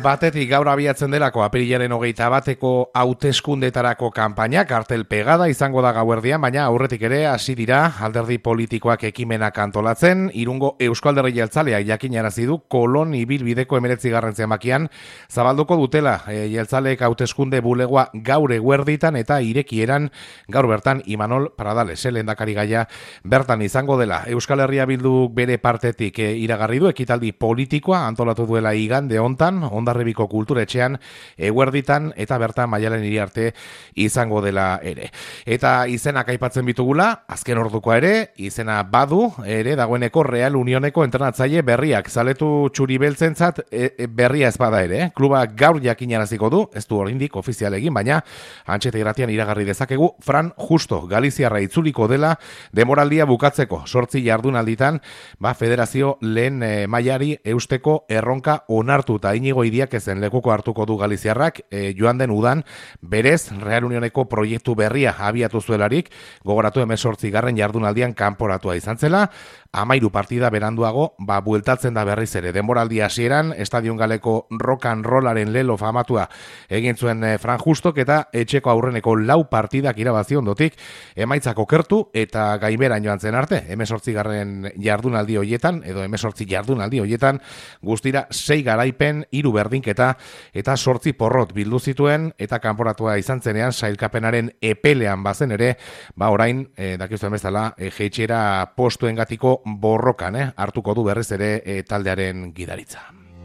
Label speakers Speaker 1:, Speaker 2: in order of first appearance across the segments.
Speaker 1: Batetik gaur abiatzen delako apirilaren 21 hauteskundetarako kanpaina, kartel pegada izango da gauerdian, baina aurretik ere hasi dira alderdi politikoak ekimenak antolatzen. Irungo Eusko Alderdi Jeltzaleak jakinarazi du Kolon ibilbideko 19. zenbakian zabalduko dutela jeltzaleek hauteskunde bulegoa gaur eguerditan eta irekieran gaur bertan Imanol Pradales, lehendakari gaia bertan izango dela. Euskal Herria Bilduk bere partetik iragarri du ekitaldi politikoa antolatu duela igande hontan, Hondarribiko kulturetxean eguerditan eta bertan Maialen Iriarte izango dela ere. Eta izenak aipatzen bitugula, azken ordukoa ere, izena badu ere dagoeneko Real Unioneko entrenatzaile berriak, zaletu txuri beltzentzat berria ez bada ere. Kluba gaur jakinaraziko du, ez du oraindik ofizial egin, baina Antxeta Irratian iragarri dezakegu Fran Justo Galiziarra itzuliko dela demoraldia bukatzeko 8 jardunalditan, federazio lehen mailari eusteko erronka onartuta Inigo Idiakezen lekuko hartuko du Galiziarrak, joan den udan berez Real Unioneko proiektu berria abiatu zuelarik, gogoratu 18. jardunaldian kanporatua izan zela, 13 partida beranduago, bueltatzen da berriz ere. Denboraldi hasieran Estadion Galeko rock and rollaren lelo famatua egin zuen Fran Justok eta etxeko aurreneko 4 partidak irabazi ondotik emaitzak okertu eta gaiberan joan zen arte. 18. jardunaldi hoietan edo 18 jardunaldi hoietan guztira 6 garaipen, 3 berdinketa eta 8 porrot bildu zituen eta kanporatua izan zenean sailkapenaren epelean bazen ere, orain dakizuen bezala jeitxera postuengatiko borrokan hartuko du berriz ere taldearen gidaritza.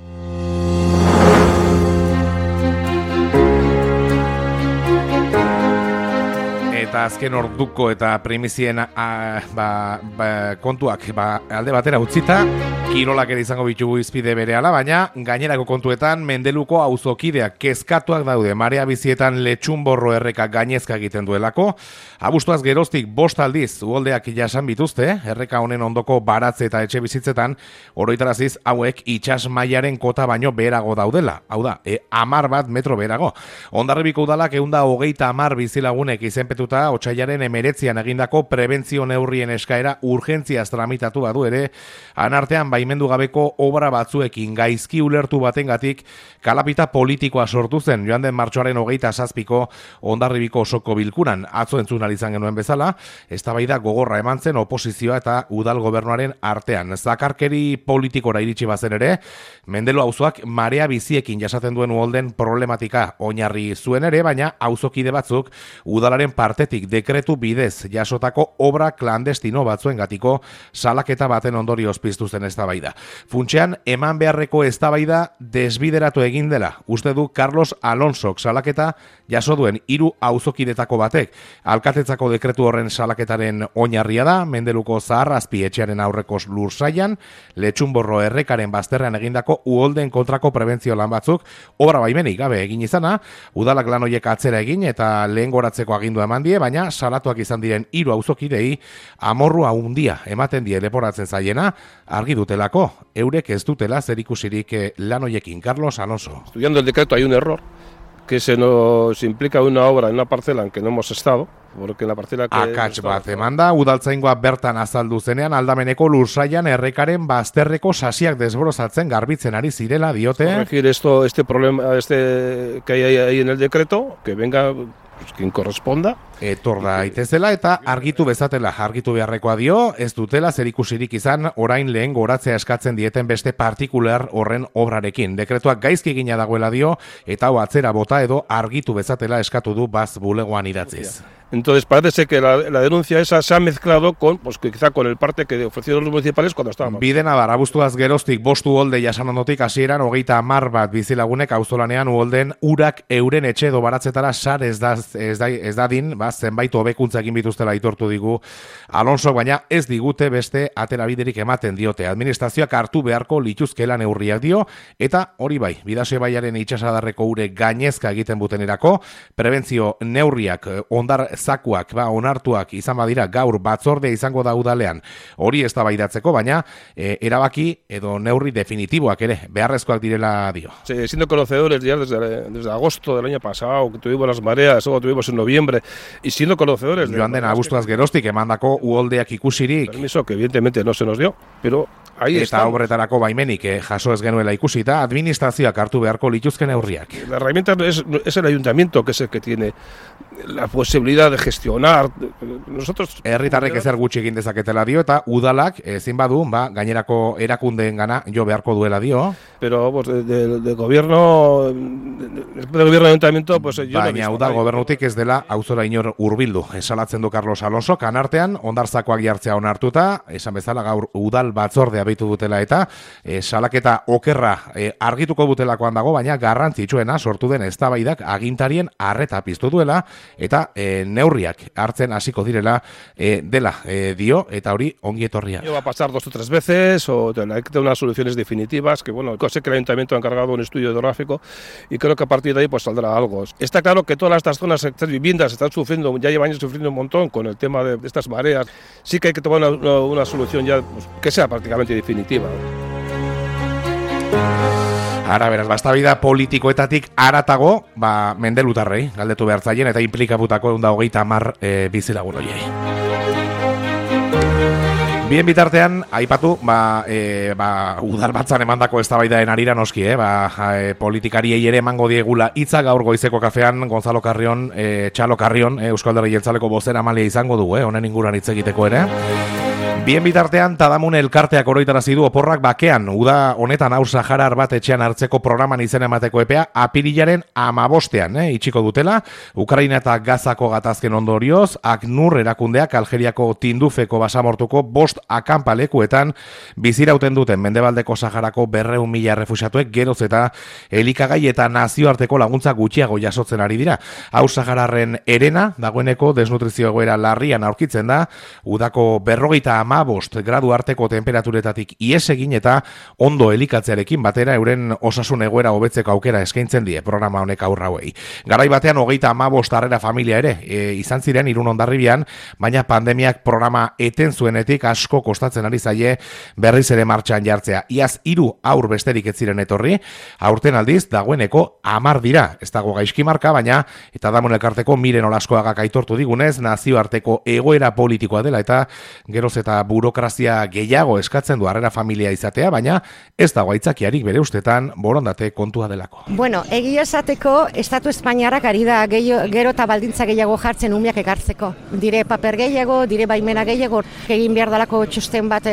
Speaker 1: Eta azken orduko eta primizien kontuak alde batera utzita, kirolak ere izango bitugu izpide berehala, baina gainerako kontuetan Mendeluko auzokideak kezkatuak daude marea bizietan Letxunborro erreka gainezka egiten duelako. Abuztuaz geroztik 5 aldiz uholdeak jasan bituzte, erreka honen ondoko baratze eta etxe bizitzetan, oroitaraziz hauek itsas mailaren kota baino beherago daudela. Hau da, 10 metro beherago. Hondarribiko udalak 130 bizilagunek izenpetuta otsailaren 19 egindako prebentzio neurrien eskaera urgentziaz tramitatu badu ere, anartean baimendu gabeko obra batzuekin gaizki ulertu batengatik kalapita politikoa sortu zen joan den martxoaren 27ko Hondarribiko osoko bilkuran. Atzo entzun izan genuen bezala, eztabaida gogorra eman zen oposizioa eta udal gobernuaren artean. Zakarkeri politikora iritsi bazen ere, Mendelu auzoak marea biziekin jasaten duen uholden problematika oinarri zuen ere, baina auzokide batzuk udalaren partetik dekretu bidez jasotako obra klandestino batzuengatiko salaketa baten ondorioz piztu zen eztabaida. Funtsean eman beharreko eztabaida desbideratu egin dela. Uste du Carlos Alonsok salaketa jaso duen 3 auzokidetako batek. Alkatetzako dekretu horren salaketaren oinarria da, Mendeluko Zaharrazpi etxearen aurreko lursaian, Letxunborro errekaren bazterrean egindako uholden kontrako prebentzio lan batzuk, obra baimenik gabe egin izana, udalak lan horiek atzera egin eta lehen goratzeko agindua eman die, baina salatuak izan diren 3 auzokidei amorrua handia ematen die leporatzen zaiena, argi dutelako, eurek ez dutela zerikusirik lan horiekin. Carlos Alonso.
Speaker 2: Estudiando el decreto hay un error, que se nos implica una obra en una parcela en que no hemos estado, porque la parcela que
Speaker 1: akats bat emanda, udaltzaingoa bertan azaldu zenean aldameneko lursaian errekaren bazterreko sasiak desbrozatzen garbitzen ari zirela diote.
Speaker 2: Corregir este problema que hay ahí en el decreto, que venga quien corresponda.
Speaker 1: Etor daitezela eta argitu bezatela, argitu beharrekoa dio, ez dutela zerikusirik izan orain lehen goratzea eskatzen dieten beste partikular horren obrarekin. Dekretuak gaizki egina dagoela dio eta hau atzera bota edo argitu bezatela eskatu du baz bulegoan idatziz.
Speaker 2: Entonces parece ser que la denuncia esa se ha mezclado con, quizá con el parte que ofrecieron los municipales cuando estábamos.
Speaker 1: Bidena da, abuztuaz geroztik 5 uholde jasan ondotik hasieran 30 bat bizilagunek auzolanean uholden urak euren etxe edo baratzetara sar ez dadin, zenbait hobekuntza egin bituztela aitortu digu Alonso, baina ez digute beste aterabiderik ematen diote. Administrazioak hartu beharko lituzkela neurriak dio, eta hori bai, Bidasoa ibaiaren itsasadarreko ure gainezka egiten butenerako, prebentzio neurriak ondar zakuak, onartuak izan badira gaur batzorde izango da udalean. Hori eztabaidatzeko, baina erabaki edo neurri definitiboak ere beharrezkoak direla dio.
Speaker 2: Sí, siendo conocedores ya desde agosto del año pasado, que tuvimos las mareas, luego tuvimos en noviembre, y siendo conocedores...
Speaker 1: Joan den abuztuaz geroztik emandako uholdeak ikusirik.
Speaker 2: Permiso que evidentemente no se nos dio, pero
Speaker 1: eta obretarako baimenik jaso ez genuela ikusita, administrazioak hartu beharko lituzken neurriak.
Speaker 2: La herramienta es el ayuntamiento, que es el que tiene la posibilidad de gestionar. Nosotros
Speaker 1: herritarrek ezer gutxi egin dezaketela dio, eta udalak ezin badu, gainerako erakundeen jo beharko duela dio.
Speaker 2: Pero pues, del gobierno de ayuntamiento, pues yo
Speaker 1: baina udal gobernutik ez dela auzora inor hurbildu. Esalatzen du Carlos Alonso, kanartean ondartzakoak jartzea onartuta, esan bezala gaur udal batzordea beitu dutela eta salaketa okerra argituko dutelakoan dago, baina garrantzitsuena sortu den eztabaidak agintarien arreta piztu duela eta neurriak hartzen hasiko direla dela dio, eta hori ongi etorria.
Speaker 2: Va a pasar 2 o 3 veces o hay que tener unas soluciones definitivas, que bueno, sé que el ayuntamiento ha encargado un estudio hidrográfico y creo que a partir de ahí pues saldrá algo. Está claro que todas estas zonas, estas viviendas están sufriendo, ya llevan años sufriendo un montón con el tema de estas mareas. Sí que hay que tomar una solución ya pues, que sea prácticamente definitiva.
Speaker 1: Ara, beraz, eztabaida politikoetatik haratago, mendelutarrei galdetu behar zaien eta inplikatutako 130 bizilagun horiei. Bien bitartean, aipatu, udalbatzan emandako eztabaidaen arira noski, politikariei ere emango diegula hitza gaur goizeko kafean Gonzalo Carrion, Txalo Carrion, Euskal Alderdi Jeltzaleko bozeramailea izango du, honen inguruan hitz egiteko ere. Bien bitartean, Tadamun elkarteak oroitarazi du oporrak bakean, uda honetan Haur-Saharar bat etxean hartzeko programan izen emateko epea apirilaren 15ean, itxiko dutela, Ukraina eta Gazako gatazken ondorioz, ACNUR erakundeak Algeriako Tindufeko basamortuko 5 akanpalekuetan bizirauten duten Mendebaldeko Saharako 200.000 refuxiatuek geroz eta elikagai eta nazioarteko laguntza gutxiago jasotzen ari dira. Haur-Sahararren herena dagoeneko desnutrizio egoera larrian aurkitzen da, udako 55 gradu arteko temperaturetatik ihes egin eta ondo elikatzearekin batera euren osasun egoera hobetzeko aukera eskaintzen die programa honek haur hauei. Garai batean 55 harrera familia ere izan ziren Irun Hondarribian, baina pandemiak programa eten zuenetik asko kostatzen ari zaie berriz ere martxan jartzea. Iaz 3 haur besterik ez ziren etorri, aurten aldiz dagoeneko 10 dira. Ez dago gaizki marka, baina eta Tadamun elkarteko Miren Olaskoagak aitortu digunez, nazioarteko egoera politikoa dela eta geroz eta burokrazia gehiago eskatzen du harrera familia izatea, baina ez dago aitzakiarik bere ustetan borondate kontua delako.
Speaker 3: Bueno, egia esateko, Estatu Espainiarrak ari da gero eta baldintza gehiago jartzen umeak ekartzeko. Dire paper gehiago, dire baimena gehiago, egin behar dalako txosten bat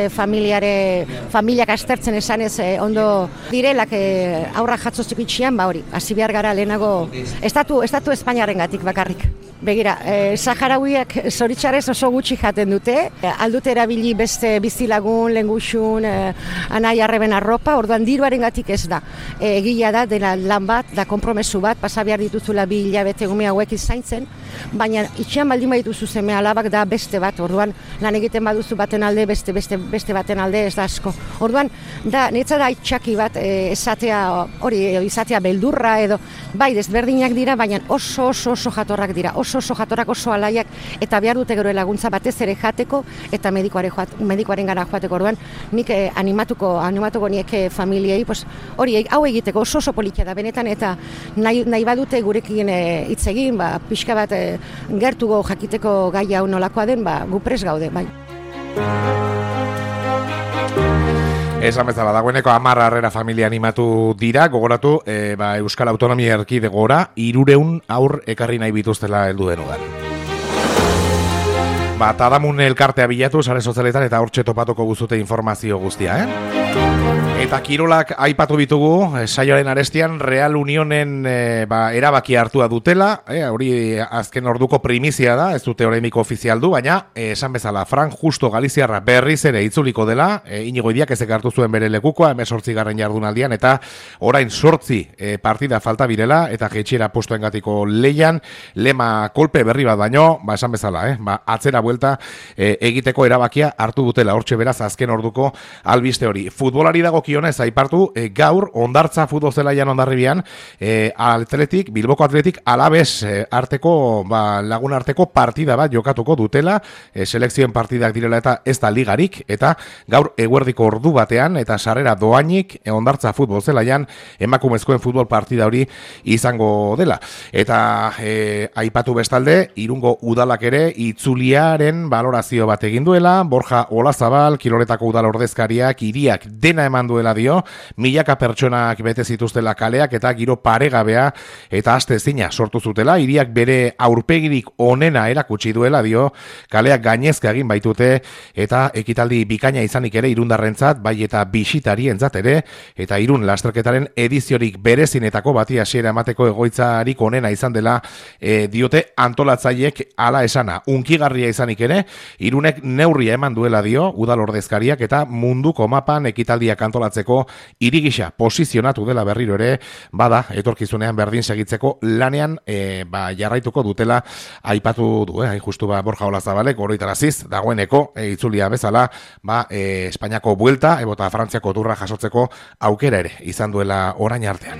Speaker 3: familiak aztertzen esanez ondo direlak aurrak jatzoztik itxian, hori, hasi behar gara lehenago Estatu Espainiarren gatik bakarrik. Begira, Saharauiak zoritxarrez oso gutxi jaten dute, aldute erabili beste bizilagun, lenguxun, anai arreben arropa, orduan diruaren gatik ez da. Egia da, dela lan bat, da kompromesu bat, pasabiar dituzula 2 hilabete ume hauek izaintzen, baina itxean baldin badituzu seme alabak da beste bat, orduan lan egiten baduzu baten alde, beste baten alde ez da asko. Orduan, da, netza da itxaki bat izatea beldurra edo, bai, desberdinak dira, baina oso jatorrak dira, oso jatorrak, oso alaiak, eta behar dute gero laguntza batez ere jateko, eta medikoaren gara joateko. Orduan, nik animatuko nieke familiei, hori hau egiteko oso politia da benetan, eta nahi badute gurekin hitz egin, pixka bat gertugo jakiteko gai hau nolakoa den, gu prest gaude, bai.
Speaker 1: Esan bezala, dagoeneko 10 harrera familia animatu dira, gogoratu Euskal Autonomia Erkidegora 300 haur ekarri nahi bituztela heldu denudan. Tadamun elkartea bilatu, sare sozialetan eta hortxe topatuko guzute informazio guztia, Eta kirolak aipatu bitugu, saioaren arestian Real Unionen erabaki hartua dutela, hori azken orduko primizia da, ez dute oraindik ofizial du, baina esan bezala, Fran Justo Galiziarra berriz ere itzuliko dela, Inigo Idiak ezek hartu zuen bere lekukoa, 18. jardunaldian, eta orain 8 partida falta birela, eta jetxiera postuengatiko leian, lema kolpe berri bat baino, esan bezala, atzera buelta egiteko erabakia hartu dutela, hortxe beraz azken orduko albiste hori. Futbolari dago kionez aipartu, gaur Hondartza futbol zelaian Hondarribian Bilboko Atletik Alabes arteko lagun arteko partida bat jokatuko dutela, selekzioen partidak direla eta ez da ligarik, eta gaur eguerdiko ordu batean eta sarrera doainik Hondartza futbol zelaian emakumezkoen futbol partida hori izango dela. Eta aipatu bestalde, Irungo udalak ere itzulia hiriaren balorazio bat egin duela, Borja Olazabal, Kiroletako udal ordezkariak hiriak dena eman duela dio, milaka pertsonak bete zituztela kaleak eta giro paregabea eta astezina sortu zutela, hiriak bere aurpegirik onena erakutsi duela dio, kaleak gainezka egin baitute eta ekitaldi bikaina izanik ere irundarrentzat, bai eta bisitarientzat ere, eta Irun lasterketaren ediziorik berezinetako bati hasiera emateko egoitzarik onena izan dela diote antolatzaiek hala esana. Unkigarria izanik ere, Irunek neurria eman duela dio, udal ordezkariak eta munduko mapan ekitaldiak antolatzeko hiri gisa posizionatu dela berriro ere, bada, etorkizunean berdin segitzeko lanean jarraituko dutela aipatu du, justu Borja Olazabalek oroitaraziz, dagoeneko itzulia bezala, Espainiako buelta, eta Frantziako turra jasotzeko aukera ere izan duela orain artean.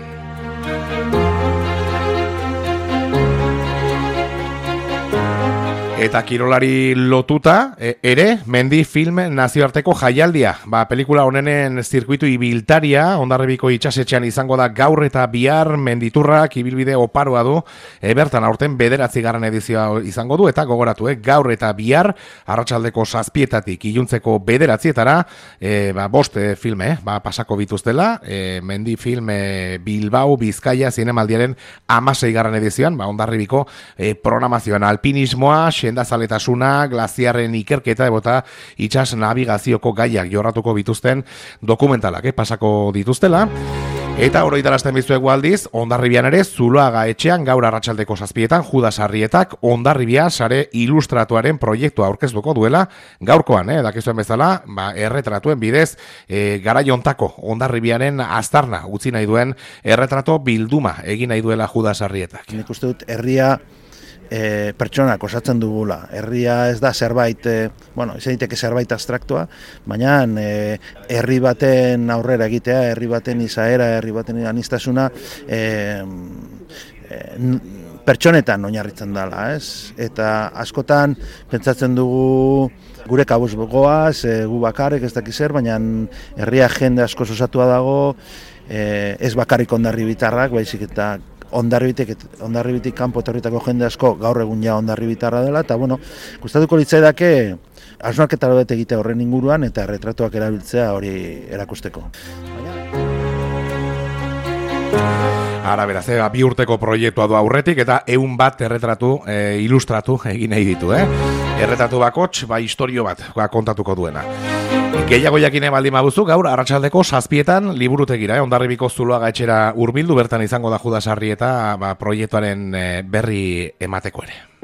Speaker 1: Eta kirolari lotuta ere Mendi Film nazioarteko jaialdia. Pelikula honenen zirkuitu ibiltaria Hondarribiko itsasetxean izango da gaur eta bihar menditurrak ibilbide oparoa du. Bertan aurten 9. edizioa izango du eta gogoratu gaur eta bihar arratsaldeko 7:00 iluntzeko 9:00 5 film pasako bituztela. Mendi Film Bilbao Bizkaia zinemaldiaren 16. edizioan, Hondarribiko programazioan alpinismoa, sendazaletasuna, glaziarren ikerketa eta itsas nabigazioko gaiak jorratuko bituzten dokumentalak pasako dituztela. Eta oroitarazten bizuegu aldiz, Hondarribian ere Zuloaga etxean gaur arratsaldeko 7:00 Judas Arrietak Hondarribia sare ilustratuaren proiektua aurkeztuko duela gaurkoan, dakizuen bezala, erretratuen bidez garaiontako Hondarribiaren aztarna utzi nahi duen erretrato bilduma egin nahi duela Judas Arrietak.
Speaker 4: Nik uste dut herria pertsonak osatzen dugula. Herria ez da zerbait, izan daiteke zerbait abstraktua, baina herri baten aurrera egitea, herri baten izaera, herri baten aniztasuna pertsonetan oinarritzen dela, ez? Eta askotan pentsatzen dugu gure kabuz goaz, gu bakarrik ez dakiz zer, baina herria jende asko osatua dago, ez bakarrik hondarribitarrak, baizik eta Hondarribitik kanpo etorritako jende asko gaur egun ja hondarribitarra dela, eta gustatuko litzaidake hausnarketa bat egitea horren inguruan eta erretratuak erabiltzea hori erakusteko.
Speaker 1: Ara beraz, 2 urteko proiektua du aurretik eta 100 erretratu ilustratu egin nahi ditu, Erretratu bakots, istorio bat kontatuko duena. Gehiago jakine baldin baduzu, gaur arratsaldeko 7:00 liburutegira, Hondarribiko Zuloaga etxera hurbildu, bertan izango da Judas Arrieta proiektuaren berri emateko ere.